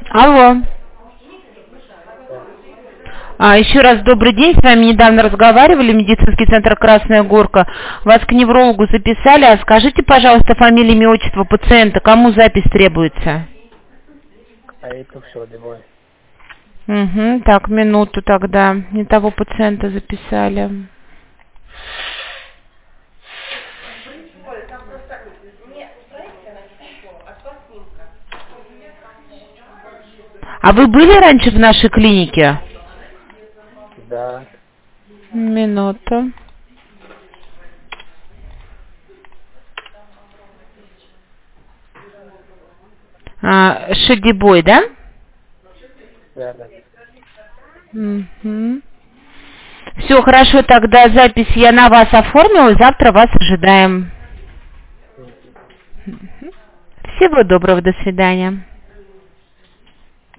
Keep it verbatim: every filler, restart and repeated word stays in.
Алло. А, еще раз добрый день, с вами недавно разговаривали, медицинский центр «Красная Горка». Вас к неврологу записали, а скажите, пожалуйста, фамилия, имя, отчество пациента, кому запись требуется? А это все, давай. Угу, так, минуту тогда, не того пациента записали. А вы были раньше в нашей клинике? Да. Минуту. А, Шагибой, да? Да, да. Угу. Все, хорошо, тогда запись я на вас оформила, завтра вас ожидаем. Всего доброго, до свидания.